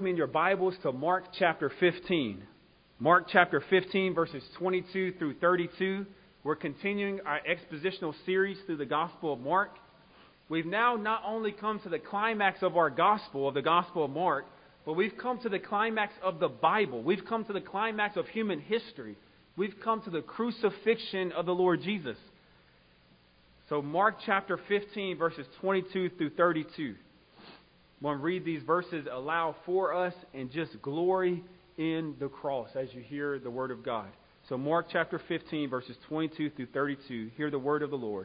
me in your Bibles to Mark chapter 15. Mark chapter 15, verses 22 through 32. We're continuing our expositional series through the Gospel of Mark. We've now not only come to the climax of our Gospel, of the Gospel of Mark, but we've come to the climax of the Bible. We've come to the climax of human history. We've come to the crucifixion of the Lord Jesus. So Mark chapter 15, verses 22 through 32. I'm going to read these verses aloud for us and just glory in the cross as you hear the word of God. So Mark chapter 15, verses 22 through 32. Hear the word of the Lord.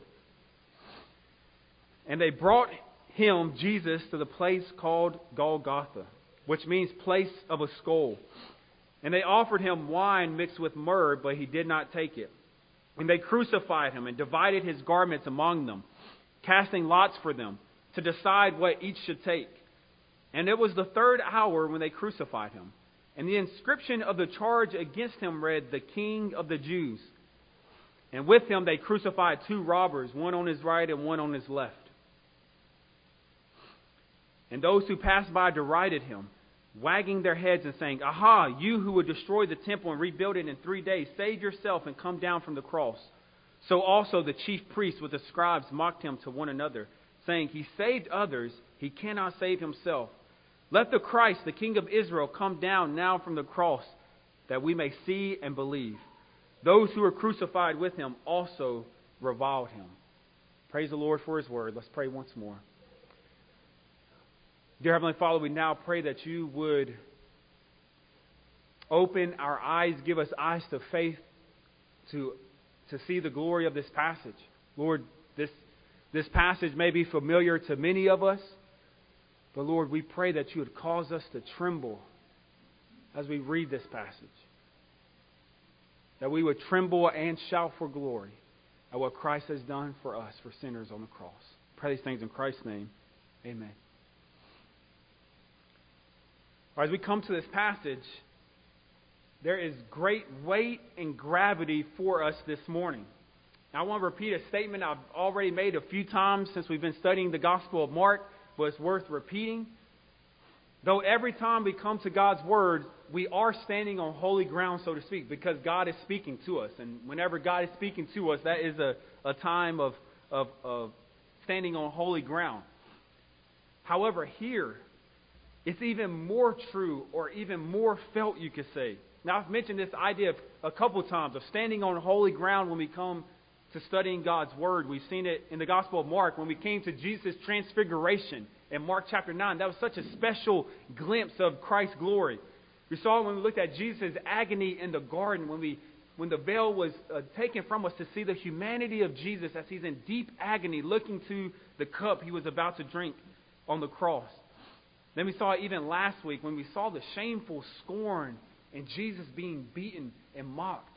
And they brought him, Jesus, to the place called Golgotha, which means place of a skull. And they offered him wine mixed with myrrh, but he did not take it. And they crucified him and divided his garments among them, casting lots for them to decide what each should take. And it was the third hour when they crucified him. And the inscription of the charge against him read, "The King of the Jews." And with him they crucified two robbers, one on his right and one on his left. And those who passed by derided him, wagging their heads and saying, "Aha, you who would destroy the temple and rebuild it in 3 days, save yourself and come down from the cross." So also the chief priests with the scribes mocked him to one another, saying, "He saved others, he cannot save himself. Let the Christ, the King of Israel, come down now from the cross, that we may see and believe." Those who were crucified with him also reviled him. Praise the Lord for his word. Let's pray once more. Dear Heavenly Father, we now pray that you would open our eyes, give us eyes to faith to see the glory of this passage. Lord, this passage may be familiar to many of us, but Lord, we pray that you would cause us to tremble as we read this passage. That we would tremble and shout for glory at what Christ has done for us, for sinners on the cross. Pray these things in Christ's name. Amen. As we come to this passage, there is great weight and gravity for us this morning. Now, I want to repeat a statement I've already made a few times since we've been studying the Gospel of Mark, but it's worth repeating. Though every time we come to God's Word, we are standing on holy ground, so to speak, because God is speaking to us. And whenever God is speaking to us, that is a time of standing on holy ground. However, here, it's even more true or even more felt, you could say. Now, I've mentioned this idea a couple times of standing on holy ground when we come to studying God's Word. We've seen it in the Gospel of Mark when we came to Jesus' transfiguration in Mark chapter 9. That was such a special glimpse of Christ's glory. We saw it when we looked at Jesus' agony in the garden, when the veil was taken from us to see the humanity of Jesus as he's in deep agony looking to the cup he was about to drink on the cross. Then we saw it even last week when we saw the shameful scorn and Jesus being beaten and mocked.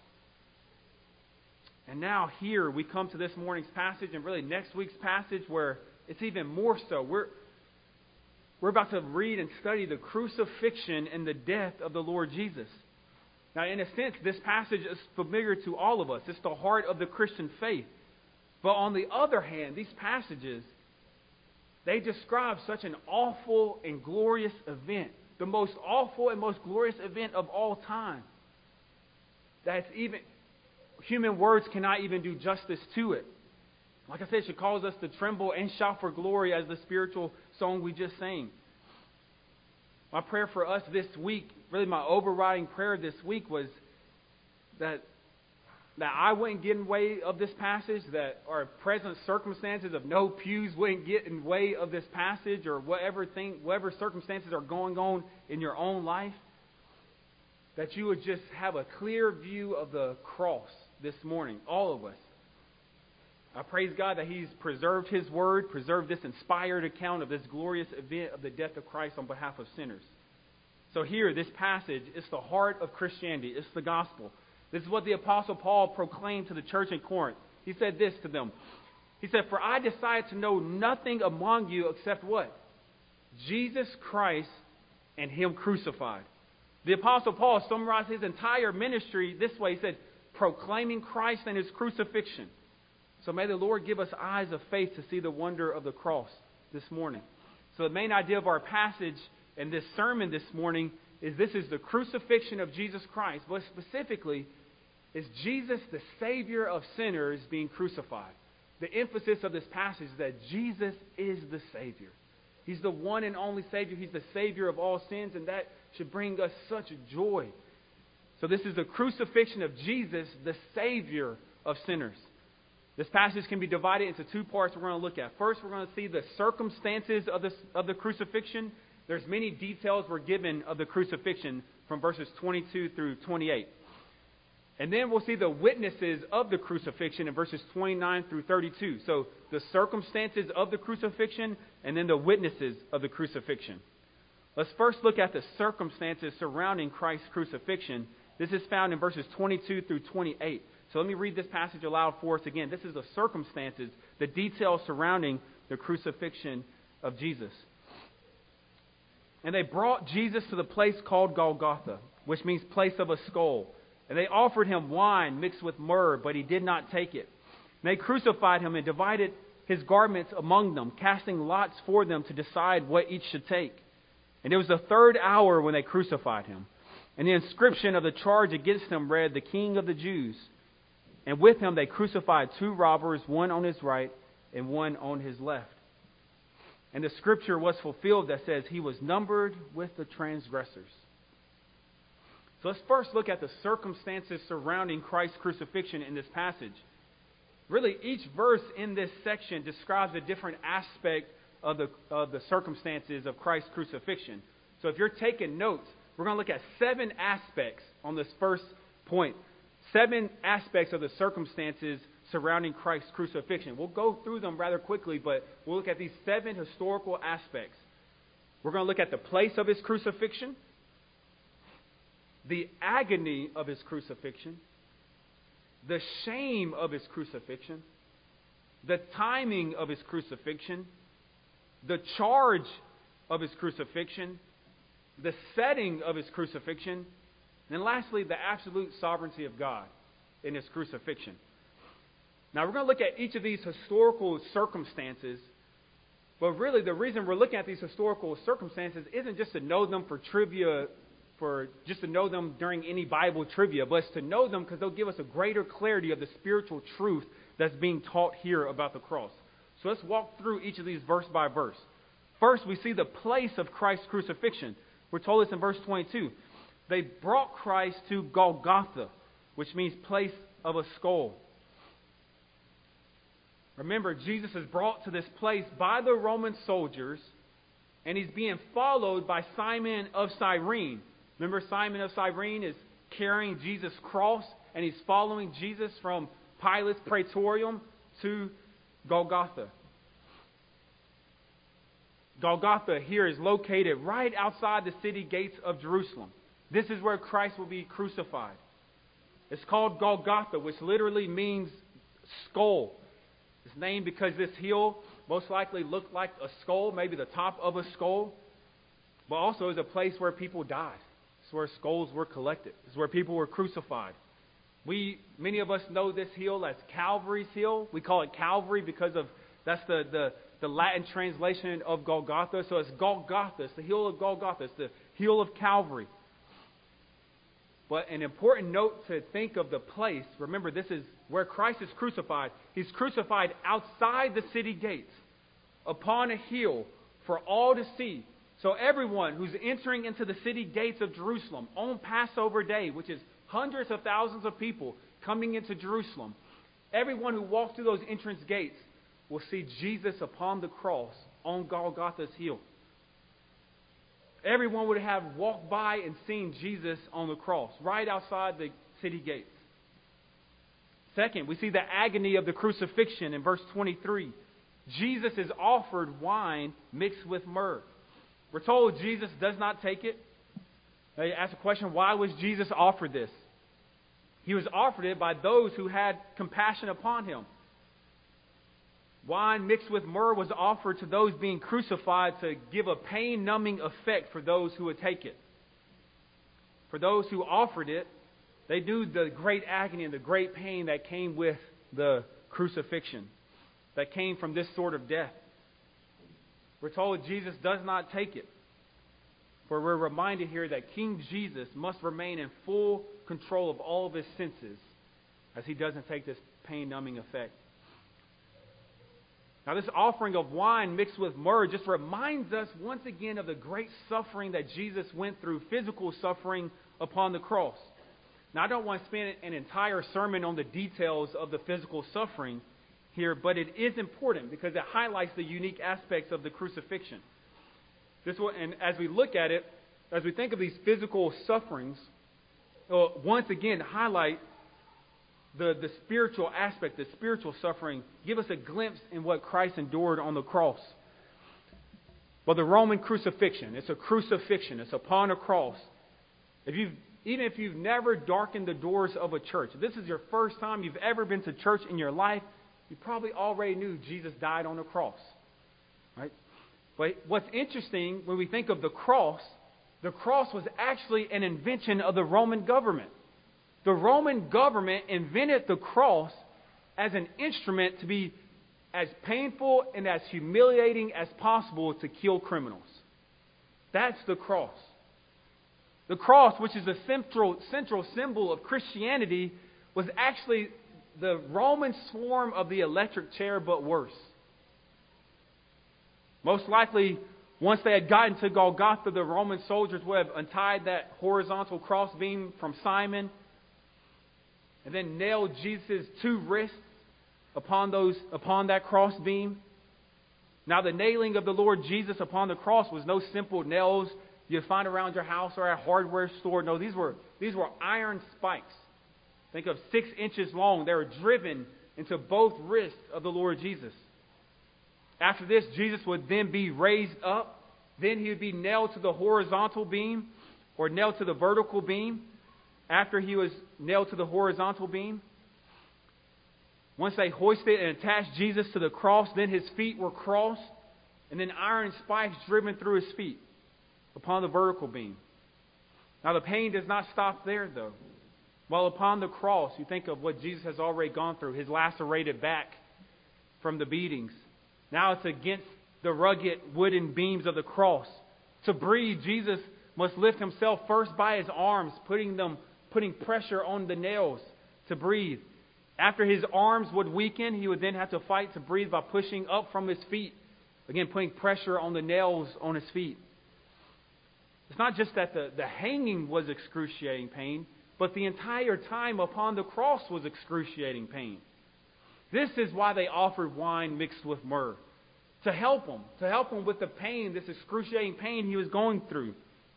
And now here we come to this morning's passage and really next week's passage where it's even more so. We're about to read and study the crucifixion and the death of the Lord Jesus. Now, in a sense, this passage is familiar to all of us. It's the heart of the Christian faith. But on the other hand, these passages, they describe such an awful and glorious event. The most awful and most glorious event of all time. That's even human words cannot even do justice to it. Like I said, it should cause us to tremble and shout for glory as the spiritual song we just sang. My prayer for us this week, really my overriding prayer this week was that I wouldn't get in the way of this passage, that our present circumstances of no pews wouldn't get in the way of this passage, or whatever circumstances are going on in your own life, that you would just have a clear view of the cross this morning, all of us. I praise God that He's preserved His Word, preserved this inspired account of this glorious event of the death of Christ on behalf of sinners. So here, this passage is the heart of Christianity. It's the gospel. This is what the Apostle Paul proclaimed to the church in Corinth. He said this to them. He said, "For I decided to know nothing among you except" what? "Jesus Christ and Him crucified." The Apostle Paul summarized his entire ministry this way. He said, proclaiming Christ and His crucifixion. So may the Lord give us eyes of faith to see the wonder of the cross this morning. So the main idea of our passage in this sermon this morning is this is the crucifixion of Jesus Christ. But specifically, is Jesus the Savior of sinners being crucified. The emphasis of this passage is that Jesus is the Savior. He's the one and only Savior. He's the Savior of all sins, and that should bring us such joy. So this is the crucifixion of Jesus, the Savior of sinners. This passage can be divided into two parts we're going to look at. First, we're going to see the circumstances of the crucifixion. There's many details were given of the crucifixion from verses 22 through 28. And then we'll see the witnesses of the crucifixion in verses 29 through 32. So the circumstances of the crucifixion and then the witnesses of the crucifixion. Let's first look at the circumstances surrounding Christ's crucifixion. This is found in verses 22 through 28. So let me read this passage aloud for us again. This is the circumstances, the details surrounding the crucifixion of Jesus. And they brought Jesus to the place called Golgotha, which means place of a skull. And they offered him wine mixed with myrrh, but he did not take it. And they crucified him and divided his garments among them, casting lots for them to decide what each should take. And it was the third hour when they crucified him. And the inscription of the charge against him read, "The King of the Jews." And with him they crucified two robbers, one on his right and one on his left. And the scripture was fulfilled that says, "He was numbered with the transgressors." So let's first look at the circumstances surrounding Christ's crucifixion in this passage. Really, each verse in this section describes a different aspect of the circumstances of Christ's crucifixion. So if you're taking notes, we're going to look at 7 aspects on this first point. 7 aspects of the circumstances surrounding Christ's crucifixion. We'll go through them rather quickly, but we'll look at these 7 historical aspects. We're going to look at the place of his crucifixion, the agony of his crucifixion, the shame of his crucifixion, the timing of his crucifixion, the charge of his crucifixion, the setting of his crucifixion, and then lastly, the absolute sovereignty of God in his crucifixion. Now, we're going to look at each of these historical circumstances, but really the reason we're looking at these historical circumstances isn't just to know them for trivia, just to know them during any Bible trivia, but it's to know them because they'll give us a greater clarity of the spiritual truth that's being taught here about the cross. So let's walk through each of these verse by verse. First, we see the place of Christ's crucifixion. We're told this in verse 22. They brought Christ to Golgotha, which means place of a skull. Remember, Jesus is brought to this place by the Roman soldiers, and he's being followed by Simon of Cyrene. Remember, Simon of Cyrene is carrying Jesus' cross, and he's following Jesus from Pilate's praetorium to Golgotha. Golgotha here is located right outside the city gates of Jerusalem. This is where Christ will be crucified. It's called Golgotha, which literally means skull. It's named because this hill most likely looked like a skull, maybe the top of a skull, but also is a place where people died. It's where skulls were collected. It's where people were crucified. Many of us know this hill as Calvary's Hill. We call it Calvary because that's the Latin translation of Golgotha. So it's Golgotha. It's the hill of Golgotha. It's the hill of Calvary. But an important note to think of the place, remember this is where Christ is crucified. He's crucified outside the city gates, upon a hill for all to see. So everyone who's entering into the city gates of Jerusalem on Passover Day, which is hundreds of thousands of people coming into Jerusalem, everyone who walks through those entrance gates will see Jesus upon the cross on Golgotha's hill. Everyone would have walked by and seen Jesus on the cross, right outside the city gates. Second, we see the agony of the crucifixion in verse 23. Jesus is offered wine mixed with myrrh. We're told Jesus does not take it. They ask the question, why was Jesus offered this? He was offered it by those who had compassion upon him. Wine mixed with myrrh was offered to those being crucified to give a pain-numbing effect for those who would take it. For those who offered it, they knew the great agony and the great pain that came with the crucifixion, that came from this sort of death. We're told Jesus does not take it. For we're reminded here that King Jesus must remain in full control of all of his senses as he doesn't take this pain-numbing effect. Now, this offering of wine mixed with myrrh just reminds us once again of the great suffering that Jesus went through, physical suffering upon the cross. Now, I don't want to spend an entire sermon on the details of the physical suffering here, but it is important because it highlights the unique aspects of the crucifixion. And as we look at it, as we think of these physical sufferings, once again highlight the spiritual aspect, the spiritual suffering, give us a glimpse in what Christ endured on the cross. Well, the Roman crucifixion, it's a crucifixion, it's upon a cross. Even if you've never darkened the doors of a church, if this is your first time you've ever been to church in your life, you probably already knew Jesus died on the cross. Right? But what's interesting when we think of the cross was actually an invention of the Roman government. The Roman government invented the cross as an instrument to be as painful and as humiliating as possible to kill criminals. That's the cross. The cross, which is the central symbol of Christianity, was actually the Roman form of the electric chair, but worse. Most likely, once they had gotten to Golgotha, the Roman soldiers would have untied that horizontal crossbeam from Simon and then nailed Jesus' 2 wrists upon that crossbeam. Now, the nailing of the Lord Jesus upon the cross was no simple nails you'd find around your house or at a hardware store. No, these were iron spikes. Think of 6 inches long. They were driven into both wrists of the Lord Jesus. After this, Jesus would then be raised up. Then he would be nailed to the horizontal beam or nailed to the vertical beam. After he was nailed to the horizontal beam, once they hoisted and attached Jesus to the cross, then his feet were crossed, and then iron spikes driven through his feet upon the vertical beam. Now, the pain does not stop there, though. While upon the cross, you think of what Jesus has already gone through, his lacerated back from the beatings. Now it's against the rugged wooden beams of the cross. To breathe, Jesus must lift himself first by his arms, putting pressure on the nails to breathe. After his arms would weaken, he would then have to fight to breathe by pushing up from his feet. Again, putting pressure on the nails on his feet. It's not just that the hanging was excruciating pain, but the entire time upon the cross was excruciating pain. This is why they offered wine mixed with myrrh. To help him with the pain, this excruciating pain he was going through.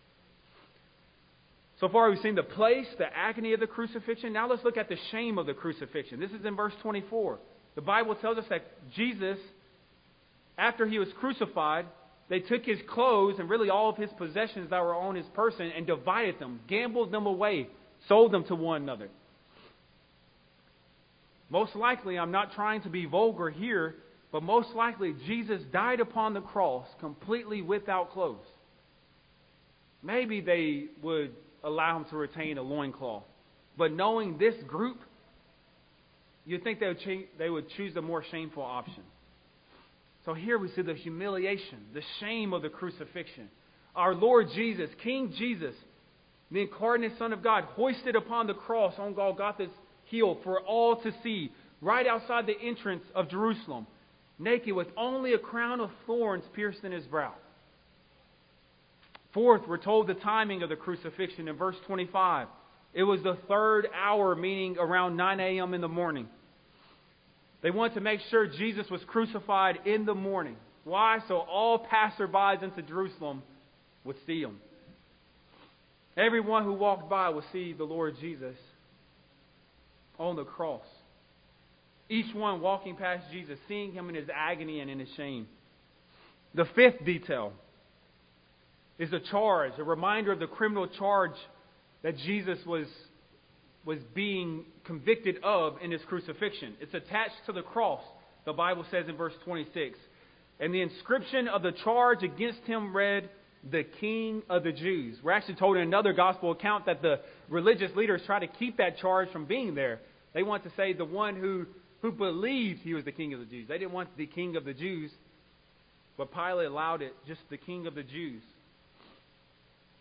So far we've seen the place, the agony of the crucifixion. Now let's look at the shame of the crucifixion. This is in verse 24. The Bible tells us that Jesus, after he was crucified, they took his clothes and really all of his possessions that were on his person and divided them, gambled them away, sold them to one another. Most likely, I'm not trying to be vulgar here, but most likely Jesus died upon the cross completely without clothes. Maybe they would allow him to retain a loincloth. But knowing this group, you'd think they would choose the more shameful option. So here we see the humiliation, the shame of the crucifixion. Our Lord Jesus, King Jesus, the incarnate Son of God, hoisted upon the cross on Golgotha's hill for all to see, right outside the entrance of Jerusalem, naked with only a crown of thorns pierced in his brow. Fourth, we're told the timing of the crucifixion in verse 25. It was the 3rd hour, meaning around 9 a.m. in the morning. They wanted to make sure Jesus was crucified in the morning. Why? So all passerbys into Jerusalem would see him. Everyone who walked by would see the Lord Jesus on the cross. Each one walking past Jesus, seeing him in his agony and in his shame. The 5th detail is the charge, a reminder of the criminal charge that Jesus was being convicted of in his crucifixion. It's attached to the cross, the Bible says in verse 26. And the inscription of the charge against him read, "The King of the Jews." We're actually told in another gospel account that the religious leaders tried to keep that charge from being there. They want to say the one who believed he was the King of the Jews. They didn't want the King of the Jews, but Pilate allowed it, just the King of the Jews.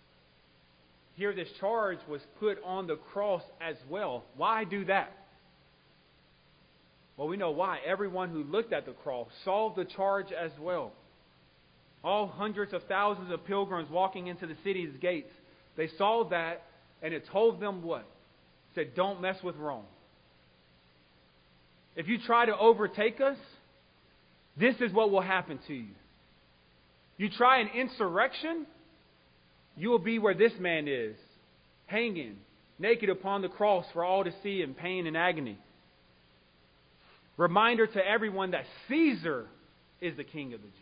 here this charge was put on the cross as well. Why do that? Well, we know why. Everyone who looked at the cross saw the charge as well. All hundreds of thousands of pilgrims walking into the city's gates, they saw that, and it told them what? It said, don't mess with Rome. If you try to overtake us, this is what will happen to you. You try an insurrection, you will be where this man is, hanging, naked upon the cross for all to see in pain and agony. Reminder to everyone that Caesar is the king of the Jews.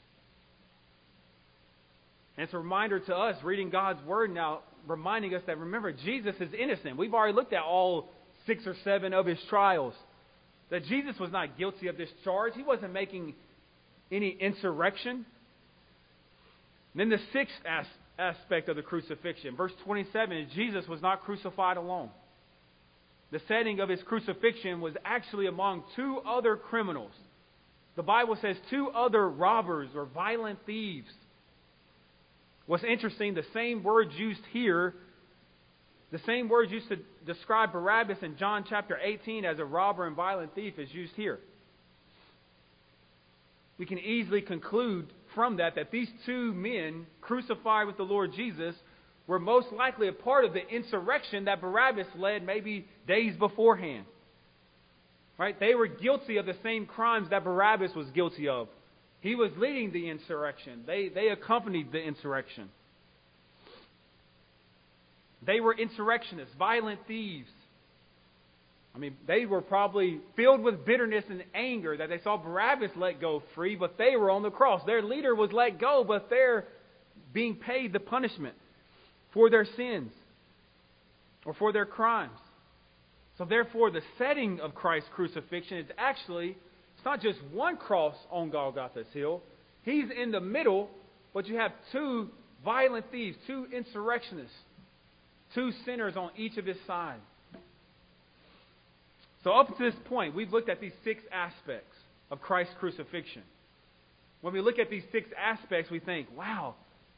And it's a reminder to us, reading God's Word now, reminding us that, remember, Jesus is innocent. We've already looked at all 6 or 7 of his trials. That Jesus was not guilty of this charge. He wasn't making any insurrection. And then the 6th aspect of the crucifixion, verse 27, is Jesus was not crucified alone. The setting of his crucifixion was actually among 2 other criminals. The Bible says 2 other robbers or violent thieves. What's interesting, the same words used here, the same words used to describe Barabbas in John chapter 18 as a robber and violent thief is used here. We can easily conclude from that these 2 men crucified with the Lord Jesus were most likely a part of the insurrection that Barabbas led maybe days beforehand. Right? They were guilty of the same crimes that Barabbas was guilty of. He was leading the insurrection. They accompanied the insurrection. They were insurrectionists, violent thieves. I mean, they were probably filled with bitterness and anger that they saw Barabbas let go free, but they were on the cross. Their leader was let go, but they're being paid the punishment for their sins or for their crimes. So therefore, the setting of Christ's crucifixion is actually, it's not just one cross on Golgotha's hill. He's in the middle, but you have 2 violent thieves, 2 insurrectionists, 2 sinners on each of his sides. So up to this point, we've looked at these 6 aspects of Christ's crucifixion. When we look at these 6 aspects, we think, wow,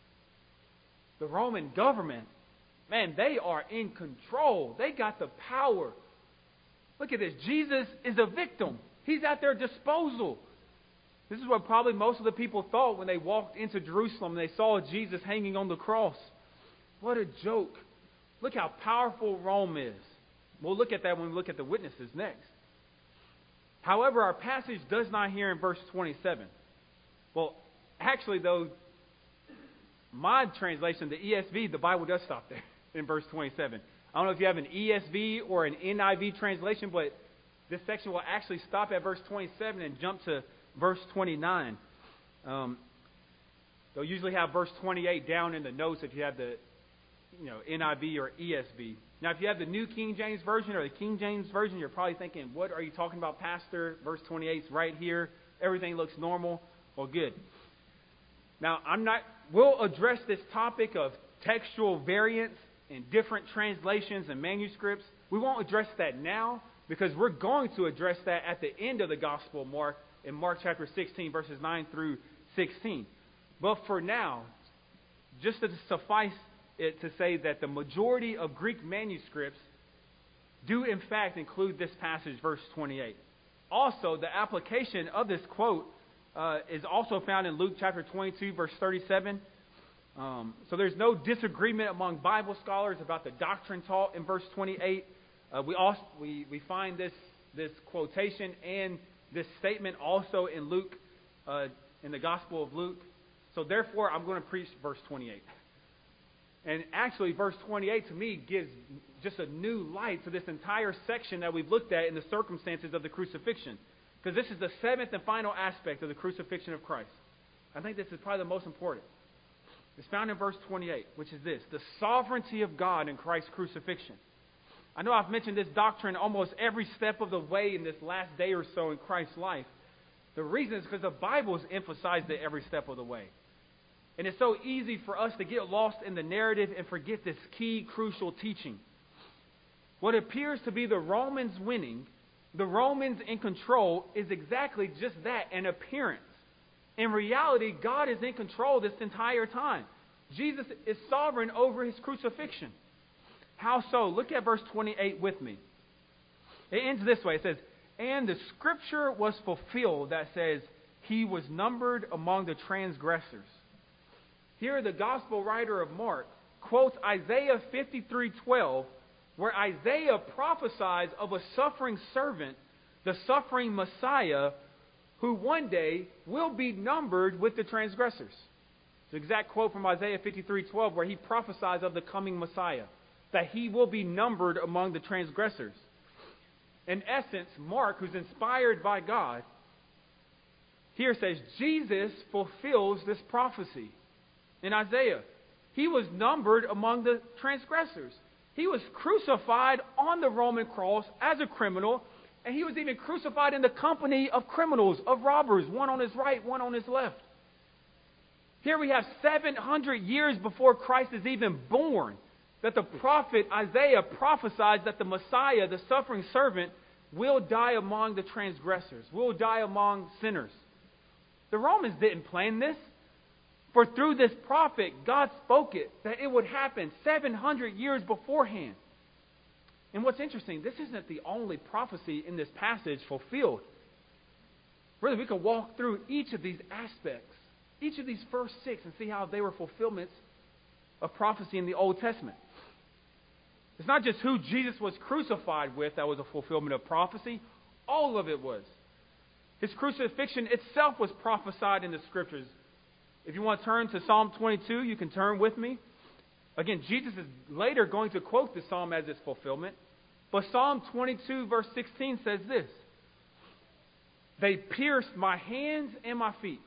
the Roman government, man, they are in control. They got the power. Look at this. Jesus is a victim. He's at their disposal. This is what probably most of the people thought when they walked into Jerusalem and they saw Jesus hanging on the cross. What a joke. Look how powerful Rome is. We'll look at that when we look at the witnesses next. However, our passage does not hear in verse 27. Well, actually, though, my translation, the ESV, the Bible does stop there in verse 27. I don't know if you have an ESV or an NIV translation, but this section will actually stop at verse 27 and jump to verse 29. They'll usually have verse 28 down in the notes if you have the NIV or ESV. Now, if you have the New King James Version or the King James Version, you're probably thinking, what are you talking about, Pastor? Verse 28 is right here. Everything looks normal. Well, good. Now, we'll address this topic of textual variance in different translations and manuscripts. We won't address that now because we're going to address that at the end of the Gospel of Mark, in Mark chapter 16, verses 9 through 16. But for now, just to suffice it to say that the majority of Greek manuscripts do in fact include this passage, verse 28. Also, the application of this quote is also found in Luke chapter 22, verse 37. So there's no disagreement among Bible scholars about the doctrine taught in verse 28. We find this quotation and this statement also in Luke, in the Gospel of Luke. So therefore, I'm going to preach verse 28. And actually, verse 28 to me gives just a new light to this entire section that we've looked at in the circumstances of the crucifixion. Because this is the 7th and final aspect of the crucifixion of Christ. I think this is probably the most important. It's found in verse 28, which is this: the sovereignty of God in Christ's crucifixion. I know I've mentioned this doctrine almost every step of the way in this last day or so in Christ's life. The reason is because the Bible's emphasized it every step of the way. And it's so easy for us to get lost in the narrative and forget this key, crucial teaching. What appears to be the Romans winning, the Romans in control, is exactly just that, an appearance. In reality, God is in control this entire time. Jesus is sovereign over his crucifixion. How so? Look at verse 28 with me. It ends this way. It says, and the scripture was fulfilled that says, he was numbered among the transgressors. Here the gospel writer of Mark quotes Isaiah 53:12, where Isaiah prophesies of a suffering servant, the suffering Messiah, who one day will be numbered with the transgressors. It's the exact quote from Isaiah 53:12, where he prophesies of the coming Messiah, that he will be numbered among the transgressors. In essence, Mark, who's inspired by God, here says Jesus fulfills this prophecy in Isaiah. He was numbered among the transgressors. He was crucified on the Roman cross as a criminal, and he was even crucified in the company of criminals, of robbers, one on his right, one on his left. Here we have 700 years before Christ is even born, that the prophet Isaiah prophesied that the Messiah, the suffering servant, will die among the transgressors, will die among sinners. The Romans didn't plan this, for through this prophet, God spoke it, that it would happen 700 years beforehand. And what's interesting, this isn't the only prophecy in this passage fulfilled. Really, we could walk through each of these aspects, each of these first 6, and see how they were fulfillments of prophecy in the Old Testament. It's not just who Jesus was crucified with that was a fulfillment of prophecy. All of it was. His crucifixion itself was prophesied in the Scriptures. If you want to turn to Psalm 22, you can turn with me. Again, Jesus is later going to quote this psalm as its fulfillment. But Psalm 22, verse 16 says this: they pierced my hands and my feet.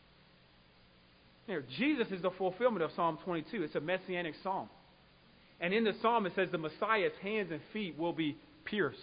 Here, Jesus is the fulfillment of Psalm 22. It's a messianic psalm. And in the psalm it says the Messiah's hands and feet will be pierced.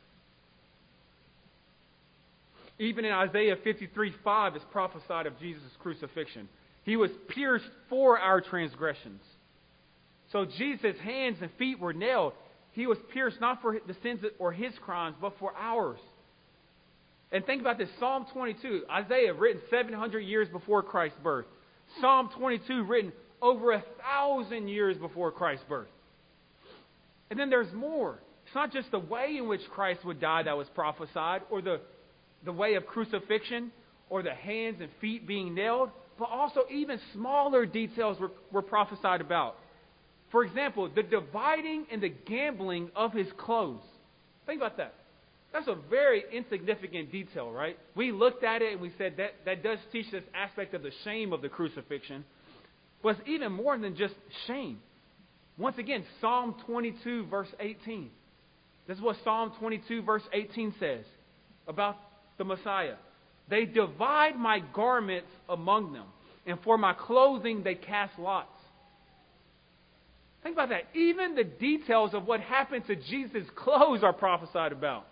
Even in Isaiah 53:5 it's prophesied of Jesus' crucifixion. He was pierced for our transgressions. So Jesus' hands and feet were nailed. He was pierced not for the sins or his crimes, but for ours. And think about this. Psalm 22, Isaiah written 700 years before Christ's birth. Psalm 22 written over 1,000 years before Christ's birth. And then there's more. It's not just the way in which Christ would die that was prophesied, or the way of crucifixion, or the hands and feet being nailed, but also even smaller details were prophesied about. For example, the dividing and the gambling of his clothes. Think about that. That's a very insignificant detail, right? We looked at it and we said that does teach this aspect of the shame of the crucifixion. But it's even more than just shame. Once again, Psalm 22, verse 18. This is what Psalm 22, verse 18 says about the Messiah. They divide my garments among them, and for my clothing they cast lots. Think about that. Even the details of what happened to Jesus' clothes are prophesied about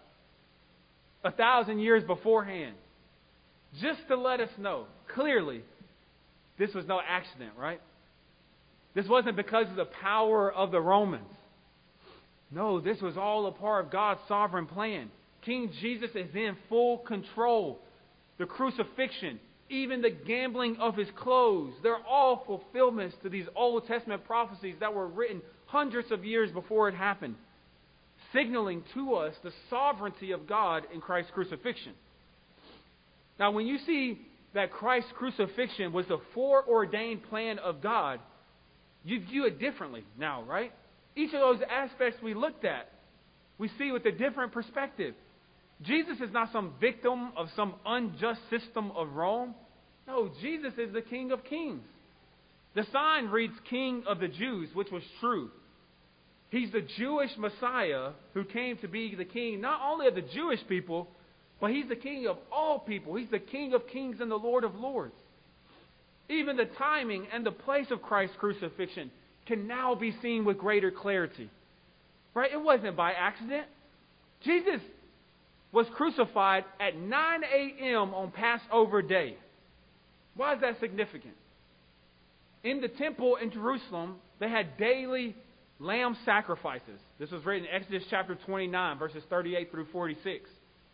1,000 years beforehand. Just to let us know, clearly, this was no accident, right? This wasn't because of the power of the Romans. No, this was all a part of God's sovereign plan. King Jesus is in full control. The crucifixion, even the gambling of his clothes, they're all fulfillments to these Old Testament prophecies that were written hundreds of years before it happened, signaling to us the sovereignty of God in Christ's crucifixion. Now, when you see that Christ's crucifixion was the foreordained plan of God, you view it differently now, right? Each of those aspects we looked at, we see with a different perspective. Jesus is not some victim of some unjust system of Rome. No, Jesus is the King of Kings. The sign reads King of the Jews, which was true. He's the Jewish Messiah who came to be the king not only of the Jewish people, but he's the King of all people. He's the King of Kings and the Lord of Lords. Even the timing and the place of Christ's crucifixion can now be seen with greater clarity. Right? It wasn't by accident. Jesus was crucified at 9 a.m. on Passover Day. Why is that significant? In the temple in Jerusalem, they had daily lamb sacrifices. This was written in Exodus chapter 29, verses 38 through 46.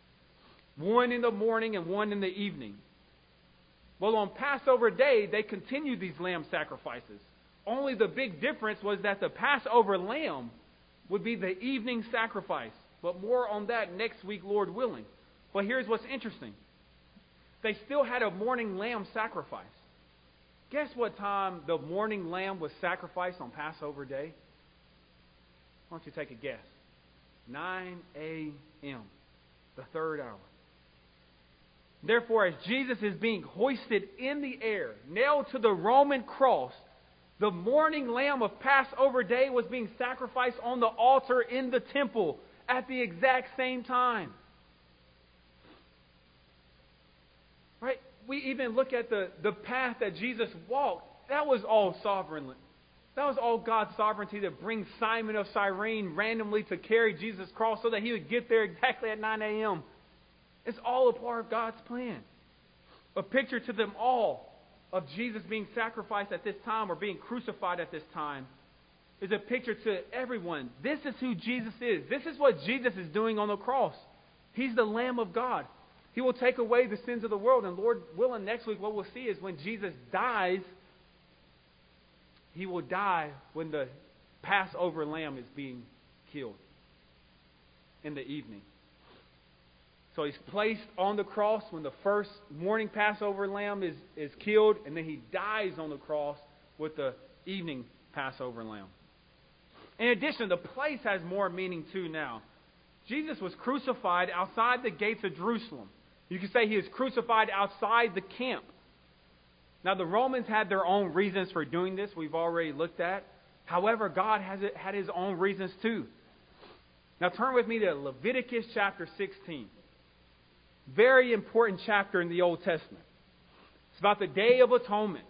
One in the morning and one in the evening. Well, on Passover Day, they continued these lamb sacrifices. Only the big difference was that the Passover lamb would be the evening sacrifice. But more on that next week, Lord willing. But here's what's interesting. They still had a morning lamb sacrifice. Guess what time the morning lamb was sacrificed on Passover day? Why don't you take a guess? 9 a.m., the third hour. Therefore, as Jesus is being hoisted in the air, nailed to the Roman cross, the morning lamb of Passover day was being sacrificed on the altar in the temple at the exact same time. Right? We even look at the path that Jesus walked. That was all sovereign. That was all God's sovereignty to bring Simon of Cyrene randomly to carry Jesus' cross so that he would get there exactly at 9 a.m. It's all a part of God's plan. A picture to them all of Jesus being sacrificed at this time or being crucified at this time is a picture to everyone. This is who Jesus is. This is what Jesus is doing on the cross. He's the Lamb of God. He will take away the sins of the world. And Lord willing, next week what we'll see is when Jesus dies, he will die when the Passover lamb is being killed in the evening. So he's placed on the cross when the first morning Passover lamb is killed, and then he dies on the cross with the evening Passover lamb. In addition, the place has more meaning too now. Jesus was crucified outside the gates of Jerusalem. You could say he was crucified outside the camp. Now, the Romans had their own reasons for doing this. We've already looked at. However, God had his own reasons too. Now, turn with me to Leviticus chapter 16. Very important chapter in the Old Testament. It's about the Day of Atonement.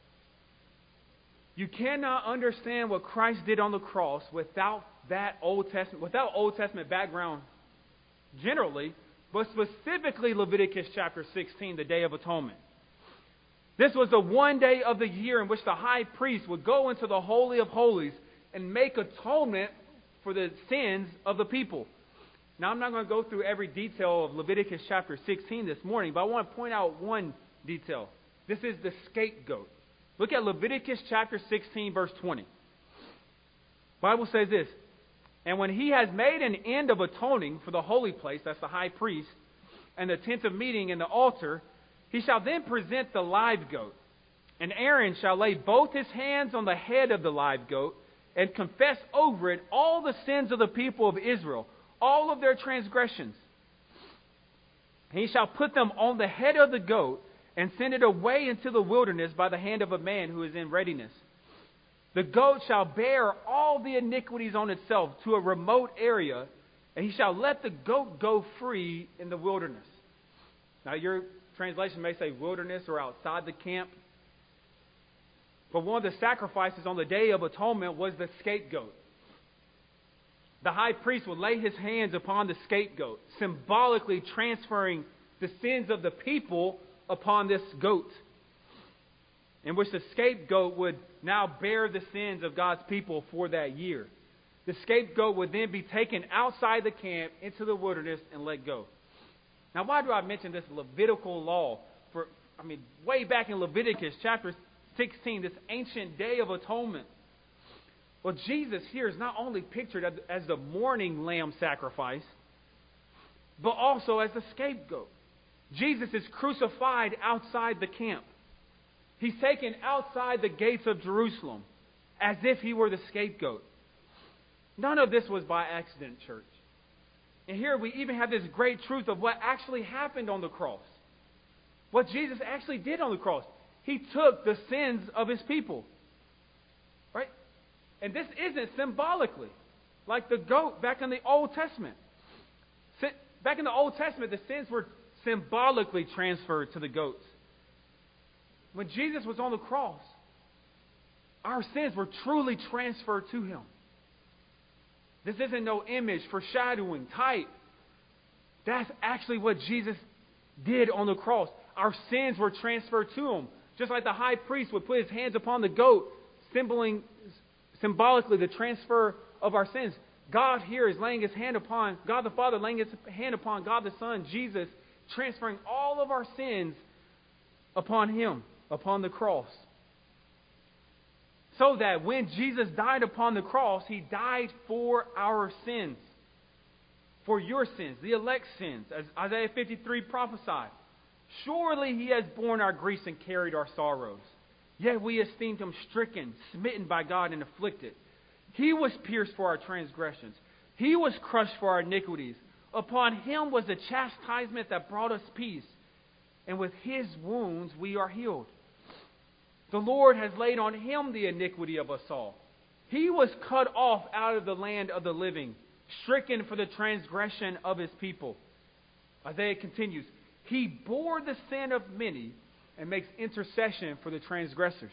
You cannot understand what Christ did on the cross without Old Testament background generally, but specifically Leviticus chapter 16, the Day of Atonement. This was the one day of the year in which the high priest would go into the Holy of Holies and make atonement for the sins of the people. Now, I'm not going to go through every detail of Leviticus chapter 16 this morning, but I want to point out one detail. This is the scapegoat. Look at Leviticus chapter 16, verse 20. The Bible says this, "And when he has made an end of atoning for the holy place," that's the high priest, "and the tent of meeting and the altar, he shall then present the live goat. And Aaron shall lay both his hands on the head of the live goat and confess over it all the sins of the people of Israel, all of their transgressions. He shall put them on the head of the goat and send it away into the wilderness by the hand of a man who is in readiness. The goat shall bear all the iniquities on itself to a remote area, and he shall let the goat go free in the wilderness." Now, your translation may say wilderness or outside the camp. But one of the sacrifices on the Day of Atonement was the scapegoat. The high priest would lay his hands upon the scapegoat, symbolically transferring the sins of the people upon this goat, in which the scapegoat would now bear the sins of God's people for that year. The scapegoat would then be taken outside the camp into the wilderness and let go. Now, why do I mention this Levitical law? Way back in Leviticus chapter 16, this ancient Day of Atonement. Well, Jesus here is not only pictured as the morning lamb sacrifice, but also as the scapegoat. Jesus is crucified outside the camp. He's taken outside the gates of Jerusalem as if he were the scapegoat. None of this was by accident, church. And here we even have this great truth of what actually happened on the cross. What Jesus actually did on the cross. He took the sins of his people. Right? And this isn't symbolically like the goat back in the Old Testament. Back in the Old Testament, the sins were symbolically transferred to the goats. When Jesus was on the cross, our sins were truly transferred to him. This isn't no image, foreshadowing, type. That's actually what Jesus did on the cross. Our sins were transferred to him. Just like the high priest would put his hands upon the goat, symbolically the transfer of our sins. God here is laying his hand upon, God the Father laying his hand upon God the Son, Jesus, transferring all of our sins upon him, upon the cross. So that when Jesus died upon the cross, he died for our sins. For your sins, the elect's sins, as Isaiah 53 prophesied. Surely he has borne our griefs and carried our sorrows. Yet we esteemed him stricken, smitten by God, and afflicted. He was pierced for our transgressions. He was crushed for our iniquities. Upon him was the chastisement that brought us peace. And with his wounds we are healed. The Lord has laid on him the iniquity of us all. He was cut off out of the land of the living, stricken for the transgression of his people. Isaiah continues, he bore the sin of many and makes intercession for the transgressors.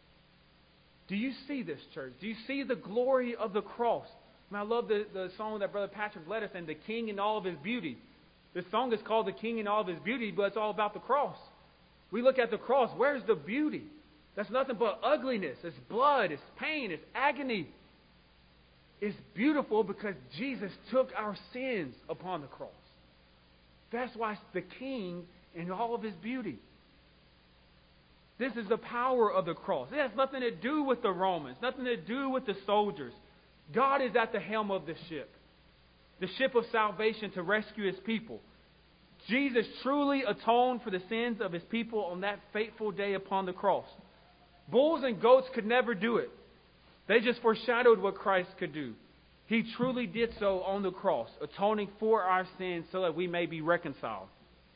Do you see this, church? Do you see the glory of the cross? I love the song that Brother Patrick led us in, The King in All of His Beauty. This song is called The King in All of His Beauty, but it's all about the cross. We look at the cross. Where's the beauty? That's nothing but ugliness. It's blood. It's pain. It's agony. It's beautiful because Jesus took our sins upon the cross. That's why it's the King in all of His beauty. This is the power of the cross. It has nothing to do with the Romans, nothing to do with the soldiers. God is at the helm of the ship of salvation to rescue His people. Jesus truly atoned for the sins of His people on that fateful day upon the cross. Bulls and goats could never do it. They just foreshadowed what Christ could do. He truly did so on the cross, atoning for our sins so that we may be reconciled.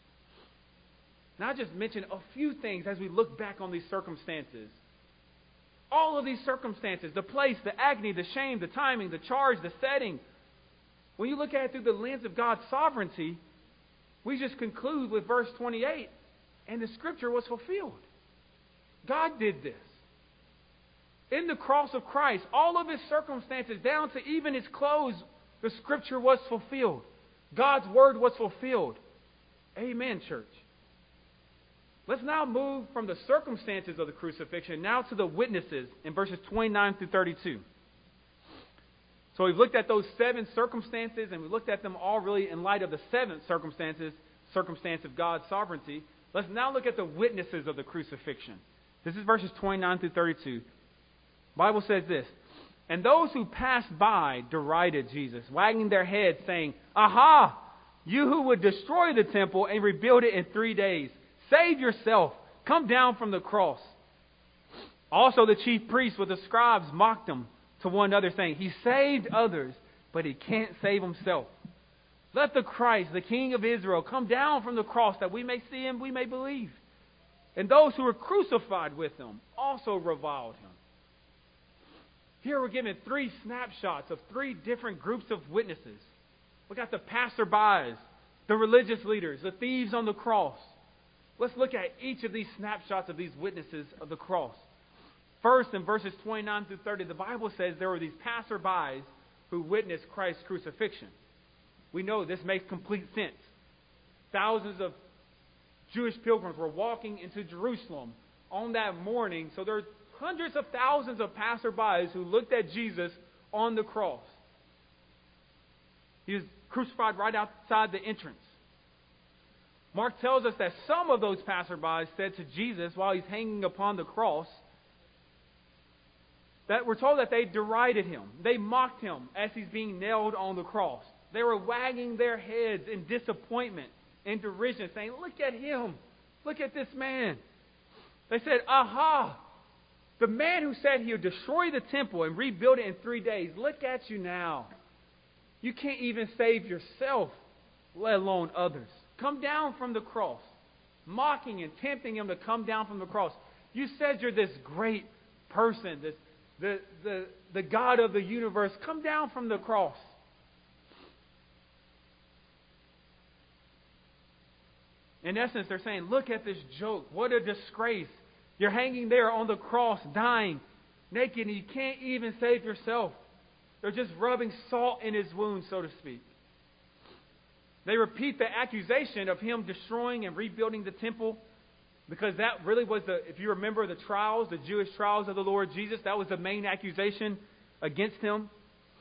Now, I just mentioned a few things as we look back on these circumstances. All of these circumstances, the place, the agony, the shame, the timing, the charge, the setting. When you look at it through the lens of God's sovereignty, we just conclude with verse 28, and the scripture was fulfilled. God did this. In the cross of Christ, all of His circumstances, down to even His clothes, the scripture was fulfilled. God's word was fulfilled. Amen, church. Let's now move from the circumstances of the crucifixion now to the witnesses in verses 29 through 32. So we've looked at those 7 circumstances, and we looked at them all really in light of the 7th circumstance of God's sovereignty. Let's now look at the witnesses of the crucifixion. This is verses 29 through 32. The Bible says this, and those who passed by derided Jesus, wagging their heads, saying, aha, you who would destroy the temple and rebuild it in 3 days. Save yourself. Come down from the cross. Also the chief priests with the scribes mocked him to one another, saying, he saved others, but he can't save himself. Let the Christ, the King of Israel, come down from the cross that we may see him, we may believe. And those who were crucified with him also reviled him. Here we're given 3 snapshots of 3 different groups of witnesses. We got the passerbys, the religious leaders, the thieves on the cross. Let's look at each of these snapshots of these witnesses of the cross. First, in verses 29 through 30, the Bible says there were these passerbys who witnessed Christ's crucifixion. We know this makes complete sense. Thousands of Jewish pilgrims were walking into Jerusalem on that morning, so there are hundreds of thousands of passerbys who looked at Jesus on the cross. He was crucified right outside the entrance. Mark tells us that some of those passerbys said to Jesus while he's hanging upon the cross, that we're told that they derided him. They mocked him as he's being nailed on the cross. They were wagging their heads in disappointment and derision, saying, look at him. Look at this man. They said, aha, the man who said he would destroy the temple and rebuild it in 3 days, look at you now. You can't even save yourself, let alone others. Come down from the cross, mocking and tempting him to come down from the cross. You said you're this great person, the God of the universe. Come down from the cross. In essence, they're saying, look at this joke. What a disgrace. You're hanging there on the cross, dying, naked, and you can't even save yourself. They're just rubbing salt in his wounds, so to speak. They repeat the accusation of him destroying and rebuilding the temple, because that really was if you remember the trials, the Jewish trials of the Lord Jesus, that was the main accusation against him.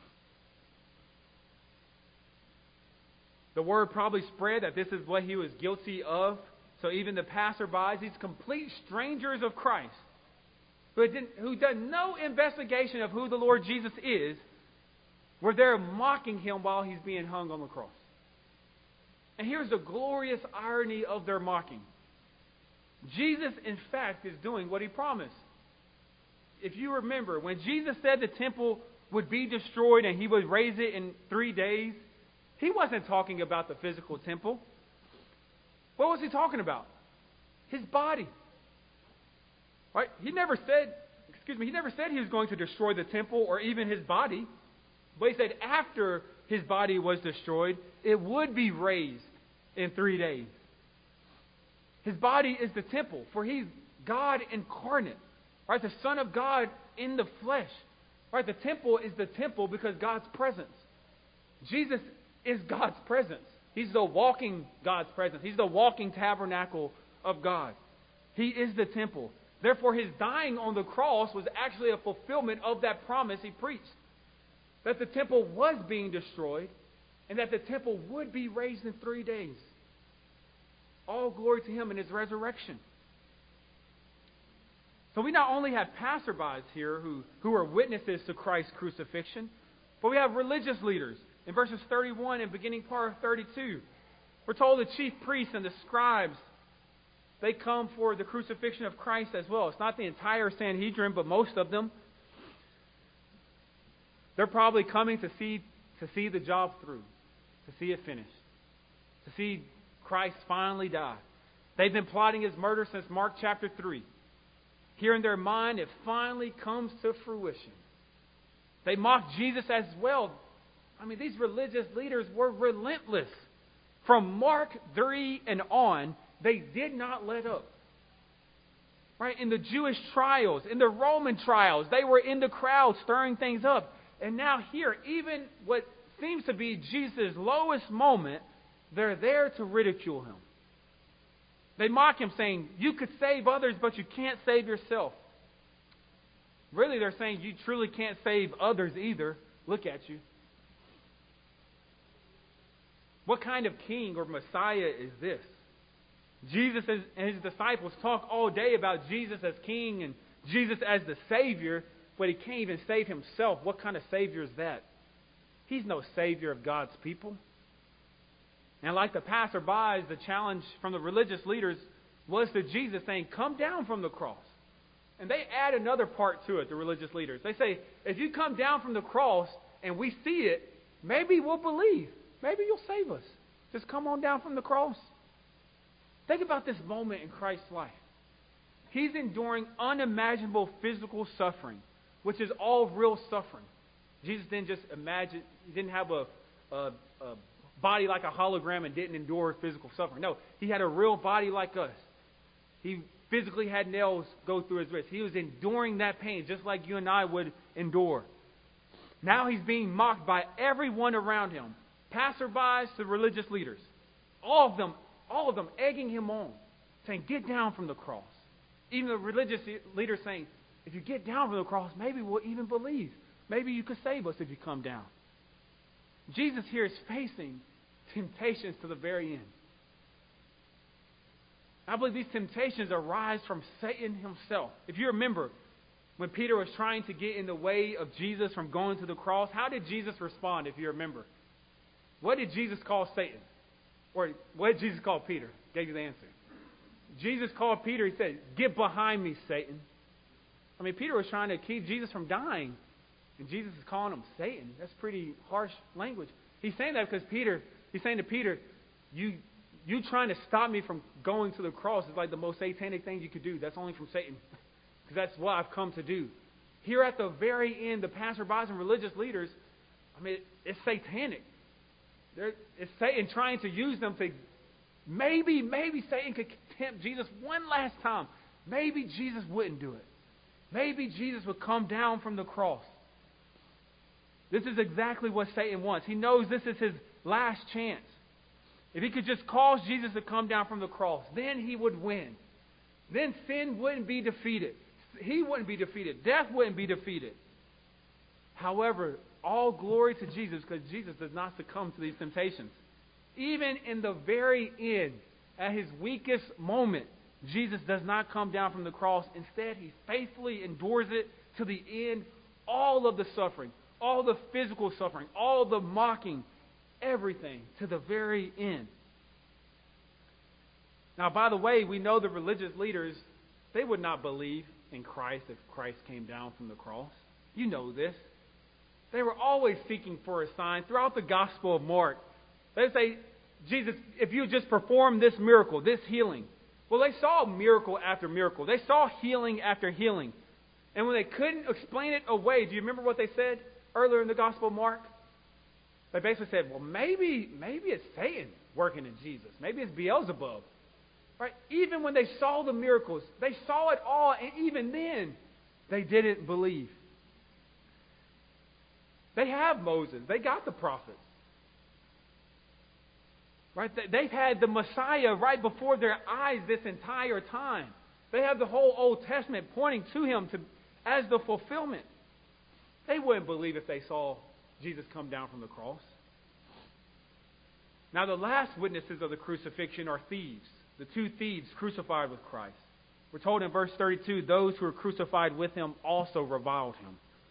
The word probably spread that this is what he was guilty of. So even the passerbys, these complete strangers of Christ, who done no investigation of who the Lord Jesus is, were there mocking him while he's being hung on the cross. And here's the glorious irony of their mocking. Jesus, in fact, is doing what he promised. If you remember, when Jesus said the temple would be destroyed and he would raise it in 3 days, he wasn't talking about the physical temple. What was he talking about? His body. Right? He never said he was going to destroy the temple or even his body. But he said after his body was destroyed, it would be raised in 3 days. His body is the temple, for he's God incarnate. Right? The Son of God in the flesh. Right? The temple is the temple because God's presence. Jesus is God's presence. He's the walking God's presence. He's the walking tabernacle of God. He is the temple. Therefore, his dying on the cross was actually a fulfillment of that promise he preached. That the temple was being destroyed and that the temple would be raised in 3 days. All glory to him in his resurrection. So we not only have passerbys here who are witnesses to Christ's crucifixion, but we have religious leaders. In verses 31 and beginning part of 32, we're told the chief priests and the scribes, they come for the crucifixion of Christ as well. It's not the entire Sanhedrin, but most of them. They're probably coming to see the job through, to see it finished, to see Christ finally die. They've been plotting his murder since Mark chapter 3. Here in their mind, it finally comes to fruition. They mocked Jesus as well. I mean, these religious leaders were relentless. From Mark 3 and on, they did not let up. Right? In the Jewish trials, in the Roman trials, they were in the crowd stirring things up. And now here, even what seems to be Jesus' lowest moment, they're there to ridicule him. They mock him saying, you could save others, but you can't save yourself. Really, they're saying you truly can't save others either. Look at you. What kind of king or Messiah is this? Jesus and his disciples talk all day about Jesus as king and Jesus as the Savior, but he can't even save himself. What kind of Savior is that? He's no Savior of God's people. And like the passerbys, the challenge from the religious leaders was to Jesus saying, come down from the cross. And they add another part to it, the religious leaders. They say, if you come down from the cross and we see it, maybe we'll believe. Maybe you'll save us. Just come on down from the cross. Think about this moment in Christ's life. He's enduring unimaginable physical suffering, which is all real suffering. Jesus didn't just imagine, he didn't have a body like a hologram and didn't endure physical suffering. No, he had a real body like us. He physically had nails go through his wrists. He was enduring that pain just like you and I would endure. Now he's being mocked by everyone around him. Passerbys to religious leaders. All of them egging him on, saying, get down from the cross. Even the religious leaders saying, if you get down from the cross, maybe we'll even believe. Maybe you could save us if you come down. Jesus here is facing temptations to the very end. I believe these temptations arise from Satan himself. If you remember, when Peter was trying to get in the way of Jesus from going to the cross, how did Jesus respond, if you remember? What did Jesus call Satan? Or what did Jesus call Peter? Gave you the answer. Jesus called Peter, he said, get behind me, Satan. I mean, Peter was trying to keep Jesus from dying. And Jesus is calling him Satan. That's pretty harsh language. He's saying that because he's saying to Peter, you trying to stop me from going to the cross is like the most satanic thing you could do. That's only from Satan. Because that's what I've come to do. Here at the very end, the passerbys and religious leaders, I mean, it's satanic. It's Satan trying to use them to, maybe Satan could tempt Jesus one last time. Maybe Jesus wouldn't do it. Maybe Jesus would come down from the cross. This is exactly what Satan wants. He knows this is his last chance. If he could just cause Jesus to come down from the cross, then he would win. Then sin wouldn't be defeated. He wouldn't be defeated. Death wouldn't be defeated. However, all glory to Jesus because Jesus does not succumb to these temptations. Even in the very end, at his weakest moment, Jesus does not come down from the cross. Instead, he faithfully endures it to the end. All of the suffering, all the physical suffering, all the mocking, everything to the very end. Now, by the way, we know the religious leaders, they would not believe in Christ if Christ came down from the cross. You know this. They were always seeking for a sign. Throughout the Gospel of Mark, they say, Jesus, if you just perform this miracle, this healing. Well, they saw miracle after miracle. They saw healing after healing. And when they couldn't explain it away, do you remember what they said earlier in the Gospel of Mark? They basically said, well, maybe it's Satan working in Jesus. Maybe it's Beelzebub. Right? Even when they saw the miracles, they saw it all, and even then, they didn't believe. They have Moses. They got the prophets. Right? They've had the Messiah right before their eyes this entire time. They have the whole Old Testament pointing to him as the fulfillment. They wouldn't believe if they saw Jesus come down from the cross. Now, the last witnesses of the crucifixion are thieves. The two thieves crucified with Christ. We're told in verse 32, those who were crucified with him also reviled him.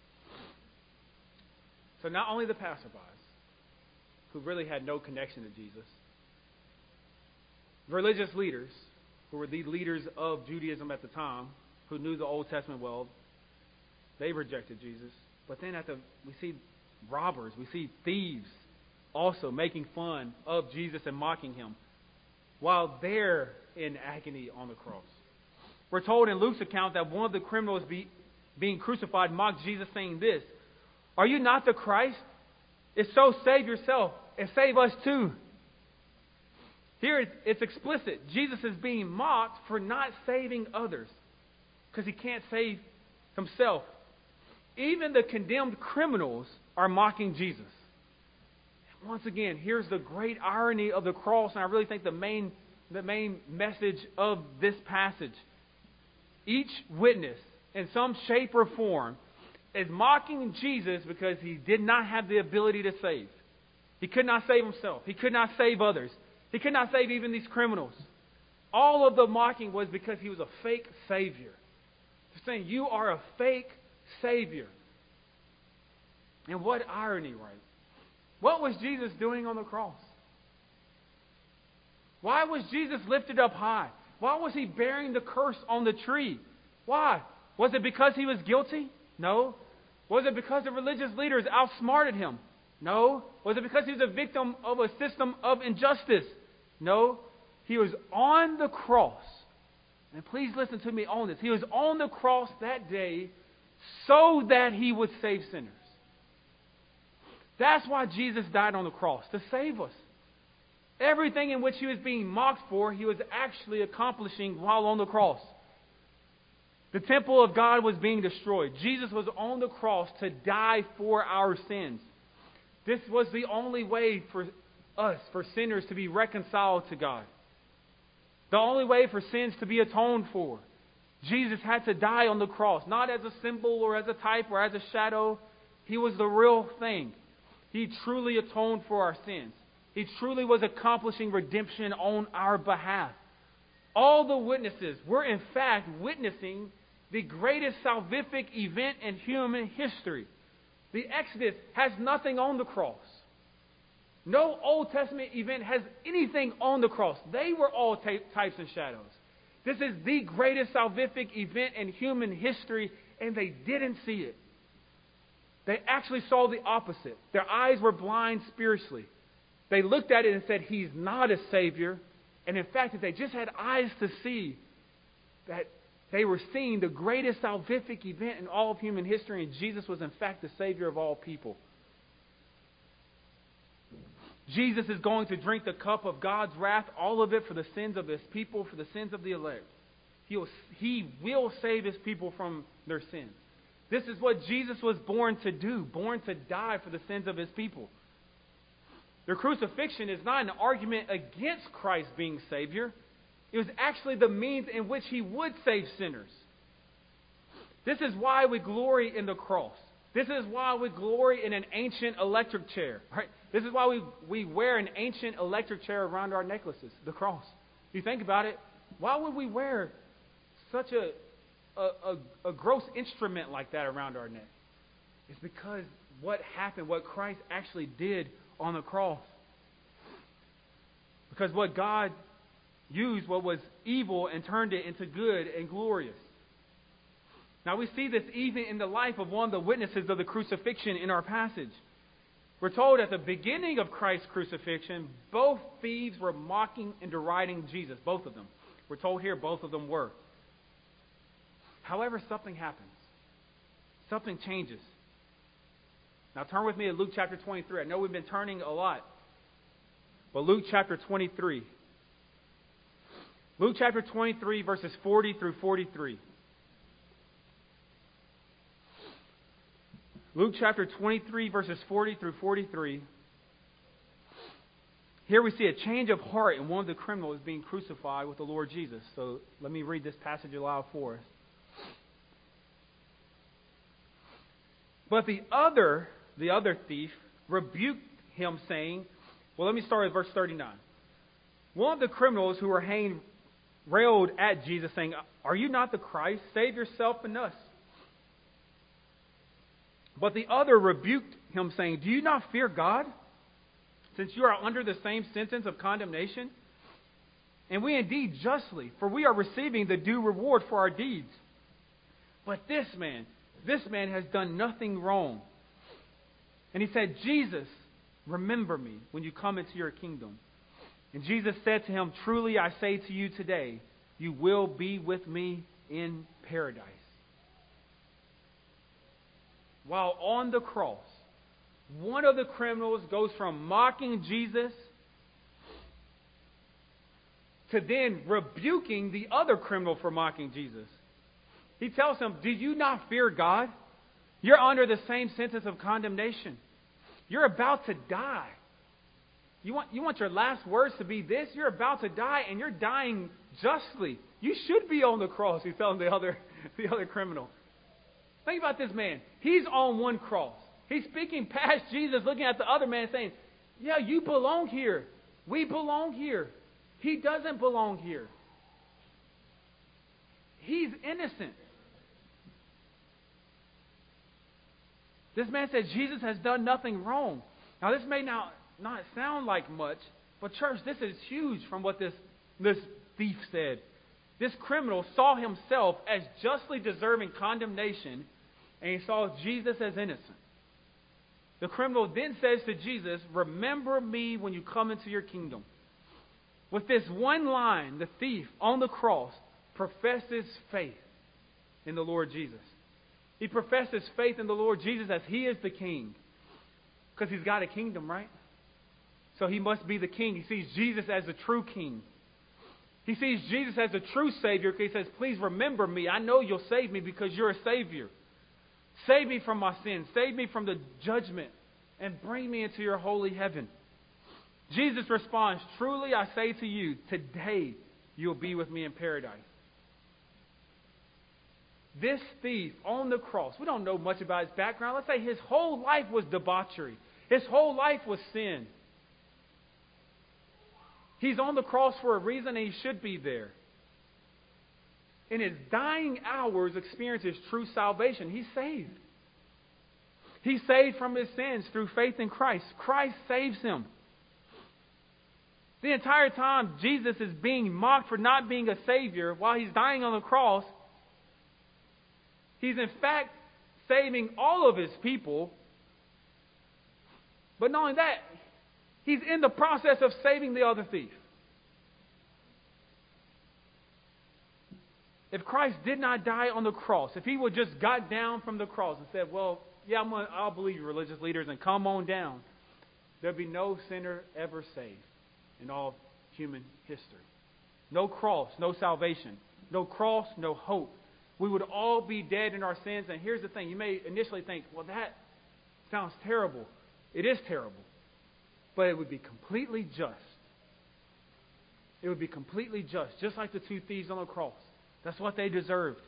So not only the passerbys, who really had no connection to Jesus, religious leaders, who were the leaders of Judaism at the time, who knew the Old Testament well, they rejected Jesus. But then we see robbers, we see thieves also making fun of Jesus and mocking him while they're in agony on the cross. We're told in Luke's account that one of the criminals being crucified mocked Jesus, saying this, "Are you not the Christ? If so, save yourself and save us too." Here it's explicit. Jesus is being mocked for not saving others because he can't save himself. Even the condemned criminals are mocking Jesus. Once again, here's the great irony of the cross, and I really think the main message of this passage. Each witness, in some shape or form, is mocking Jesus because he did not have the ability to save. He could not save himself. He could not save others. He could not save even these criminals. All of the mocking was because he was a fake savior. They're saying, you are a fake savior. And what irony, right? What was Jesus doing on the cross? Why was Jesus lifted up high? Why was he bearing the curse on the tree? Why? Was it because he was guilty? No. Was it because the religious leaders outsmarted him? No. Was it because he was a victim of a system of injustice? No. He was on the cross. And please listen to me on this. He was on the cross that day so that he would save sinners. That's why Jesus died on the cross, to save us. Everything in which he was being mocked for, he was actually accomplishing while on the cross. The temple of God was being destroyed. Jesus was on the cross to die for our sins. This was the only way for us, for sinners, to be reconciled to God. The only way for sins to be atoned for. Jesus had to die on the cross, not as a symbol or as a type or as a shadow. He was the real thing. He truly atoned for our sins. He truly was accomplishing redemption on our behalf. All the witnesses were in fact witnessing the greatest salvific event in human history. The Exodus has nothing on the cross. No Old Testament event has anything on the cross. They were all types and shadows. This is the greatest salvific event in human history, and they didn't see it. They actually saw the opposite. Their eyes were blind spiritually. They looked at it and said, he's not a Savior. And in fact, if they just had eyes to see that they were seeing the greatest salvific event in all of human history, and Jesus was in fact the Savior of all people. Jesus is going to drink the cup of God's wrath, all of it for the sins of his people, for the sins of the elect. He will save his people from their sins. This is what Jesus was born to do, born to die for the sins of his people. The crucifixion is not an argument against Christ being Savior. It was actually the means in which he would save sinners. This is why we glory in the cross. This is why we glory in an ancient electric chair. Right? This is why we wear an ancient electric chair around our necklaces, the cross. If you think about it, Why would we wear such a gross instrument like that around our neck? It's because what happened, what Christ actually did on the cross. Because what God used what was evil and turned it into good and glorious. Now we see this even in the life of one of the witnesses of the crucifixion in our passage. We're told at the beginning of Christ's crucifixion, both thieves were mocking and deriding Jesus, both of them. We're told here both of them were. However, something happens. Something changes. Now turn with me to Luke chapter 23. I know we've been turning a lot. But Luke chapter 23. Luke chapter 23, verses 40 through 43. Luke chapter 23, verses 40 through 43. Here we see a change of heart in one of the criminals being crucified with the Lord Jesus. So let me read this passage aloud for us. But the other thief rebuked him, saying, well, let me start at verse 39. One of the criminals who were hanged railed at Jesus, saying, are you not the Christ? Save yourself and us. But the other rebuked him, saying, do you not fear God, since you are under the same sentence of condemnation? And we indeed justly, for we are receiving the due reward for our deeds. But this man has done nothing wrong. And he said, Jesus, remember me when you come into your kingdom. And Jesus said to him, truly I say to you today, you will be with me in paradise. While on the cross, one of the criminals goes from mocking Jesus to then rebuking the other criminal for mocking Jesus. He tells him, do you not fear God? You're under the same sentence of condemnation. You're about to die. You want your last words to be this? You're about to die, and you're dying justly. You should be on the cross, he's telling the other criminal. Think about this man. He's on one cross. He's speaking past Jesus, looking at the other man saying, yeah, you belong here. We belong here. He doesn't belong here. He's innocent. This man said Jesus has done nothing wrong. Now this may not sound like much, but church, this is huge from what this thief said. This criminal saw himself as justly deserving condemnation, and he saw Jesus as innocent. The criminal then says to Jesus, remember me when you come into your kingdom. With this one line, the thief on the cross professes faith in the Lord Jesus. He professes faith in the Lord Jesus as he is the king. Because he's got a kingdom, right? So he must be the king. He sees Jesus as the true king. He sees Jesus as the true Savior because he says, please remember me. I know you'll save me because you're a Savior. Save me from my sins. Save me from the judgment. And bring me into your holy heaven. Jesus responds, truly I say to you, today you'll be with me in paradise. This thief on the cross, we don't know much about his background. Let's say his whole life was debauchery. His whole life was sin. He's on the cross for a reason and he should be there. In his dying hours, experiences true salvation. He's saved. He's saved from his sins through faith in Christ. Christ saves him. The entire time Jesus is being mocked for not being a Savior while he's dying on the cross, he's in fact saving all of his people. But not only that, he's in the process of saving the other thief. If Christ did not die on the cross, if he would just got down from the cross and said, well, yeah, I'll believe you, religious leaders, and come on down, there'd be no sinner ever saved in all human history. No cross, no salvation. No cross, no hope. We would all be dead in our sins. And here's the thing. You may initially think, well, that sounds terrible. It is terrible. But it would be completely just. It would be completely just like the two thieves on the cross. That's what they deserved.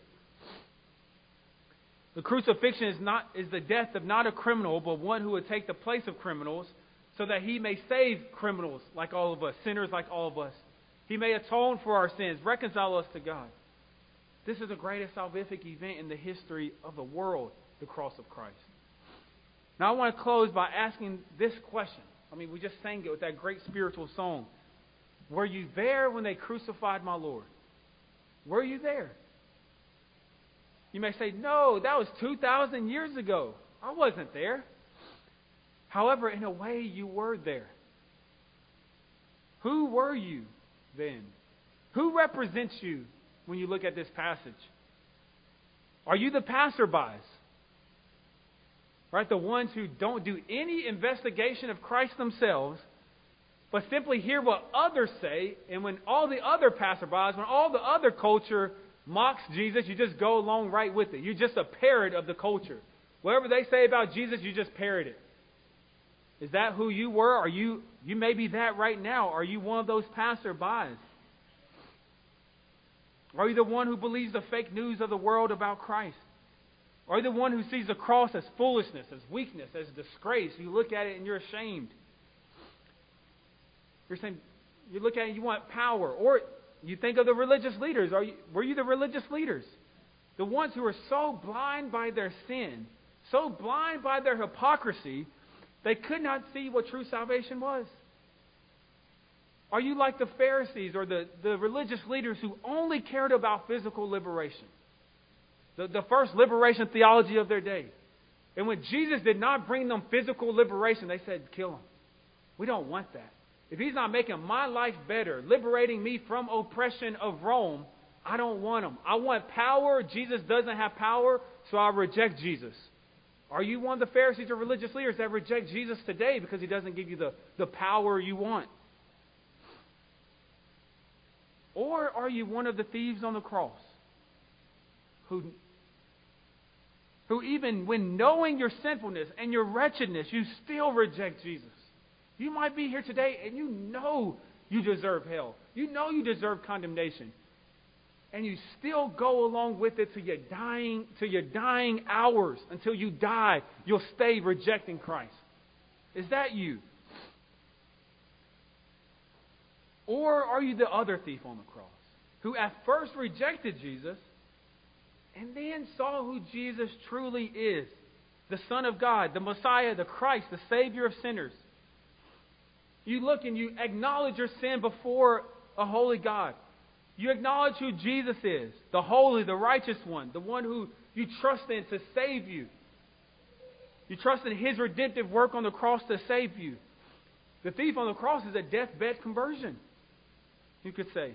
The crucifixion is the death of not a criminal, but one who would take the place of criminals, so that he may save criminals like all of us, sinners like all of us. He may atone for our sins, reconcile us to God. This is the greatest salvific event in the history of the world, the cross of Christ. Now I want to close by asking this question. I mean, we just sang it with that great spiritual song. Were you there when they crucified my Lord? Were you there? You may say, no, that was 2,000 years ago. I wasn't there. However, in a way, you were there. Who were you then? Who represents you when you look at this passage? Are you the passerbys? Right? The ones who don't do any investigation of Christ themselves, but simply hear what others say, and when all the other passerbys, when all the other culture mocks Jesus, you just go along right with it. You're just a parrot of the culture. Whatever they say about Jesus, you just parrot it. Is that who you were? Are you may be that right now. Are you one of those passerbys? Are you the one who believes the fake news of the world about Christ? Are you the one who sees the cross as foolishness, as weakness, as disgrace? You look at it and you're ashamed. You're saying, you look at it and you want power. Or you think of the religious leaders. Were you the religious leaders? The ones who were so blind by their sin, so blind by their hypocrisy, they could not see what true salvation was. Are you like the Pharisees or the religious leaders who only cared about physical liberation? The first liberation theology of their day. And when Jesus did not bring them physical liberation, they said, kill him. We don't want that. If he's not making my life better, liberating me from oppression of Rome, I don't want him. I want power. Jesus doesn't have power, so I reject Jesus. Are you one of the Pharisees or religious leaders that reject Jesus today because he doesn't give you the power you want? Or are you one of the thieves on the cross who even when knowing your sinfulness and your wretchedness, you still reject Jesus? You might be here today and you know you deserve hell. You know you deserve condemnation. And you still go along with it to your dying hours. Until you die, you'll stay rejecting Christ. Is that you? Or are you the other thief on the cross, who at first rejected Jesus and then saw who Jesus truly is? The Son of God, the Messiah, the Christ, the Savior of sinners. You look and you acknowledge your sin before a holy God. You acknowledge who Jesus is, the holy, the righteous one, the one who you trust in to save you. You trust in his redemptive work on the cross to save you. The thief on the cross is a deathbed conversion, you could say.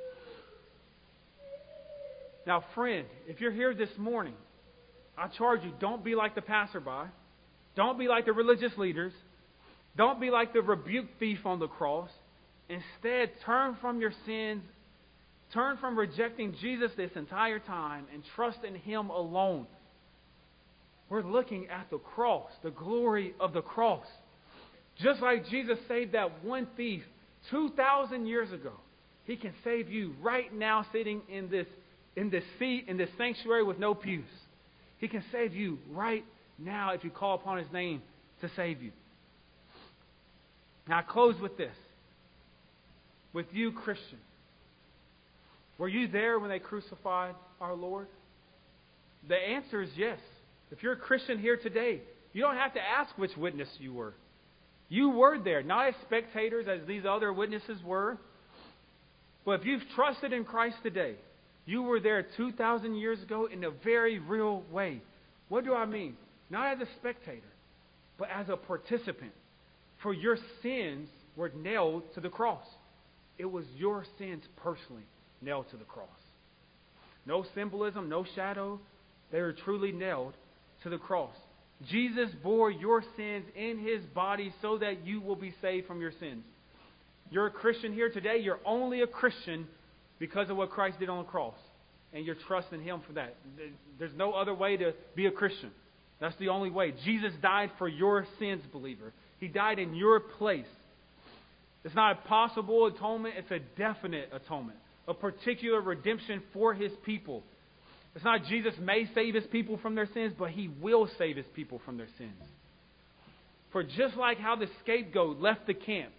Now, friend, if you're here this morning, I charge you, don't be like the passerby. Don't be like the religious leaders. Don't be like the rebuke thief on the cross. Instead, turn from your sins. Turn from rejecting Jesus this entire time and trust in him alone. We're looking at the cross, the glory of the cross. Just like Jesus saved that one thief 2,000 years ago, he can save you right now sitting in this seat, in this sanctuary with no pews. He can save you right now if you call upon his name to save you. Now I close with this. With you, Christian. Were you there when they crucified our Lord? The answer is yes. If you're a Christian here today, you don't have to ask which witness you were. You were there, not as spectators as these other witnesses were. But if you've trusted in Christ today, you were there 2,000 years ago in a very real way. What do I mean? Not as a spectator, but as a participant. For your sins were nailed to the cross. It was your sins personally nailed to the cross. No symbolism, no shadow. They were truly nailed to the cross. Jesus bore your sins in his body so that you will be saved from your sins. You're a Christian here today. You're only a Christian because of what Christ did on the cross. And you're trusting him for that. There's no other way to be a Christian. That's the only way. Jesus died for your sins, believer. He died in your place. It's not a possible atonement. It's a definite atonement. A particular redemption for his people. It's not Jesus may save his people from their sins, but he will save his people from their sins. For just like how the scapegoat left the camp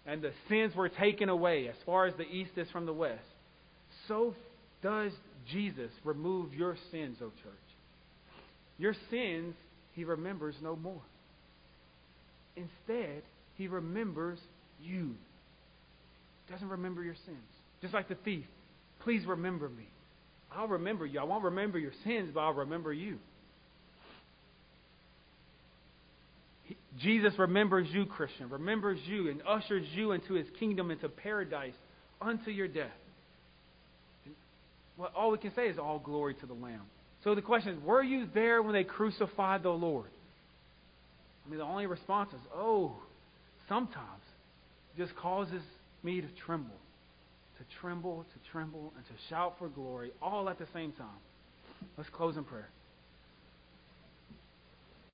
and the sins were taken away as far as the east is from the west, so does Jesus remove your sins, O church. Your sins he remembers no more. Instead, he remembers you. Doesn't remember your sins. Just like the thief. Please remember me. I'll remember you. I won't remember your sins, but I'll remember you. Jesus remembers you, Christian. Remembers you and ushers you into his kingdom, into paradise, unto your death. Well, all we can say is all glory to the Lamb. So the question is, were you there when they crucified the Lord? I mean, the only response is, oh, sometimes. It just causes me to tremble, and to shout for glory, all at the same time. Let's close in prayer.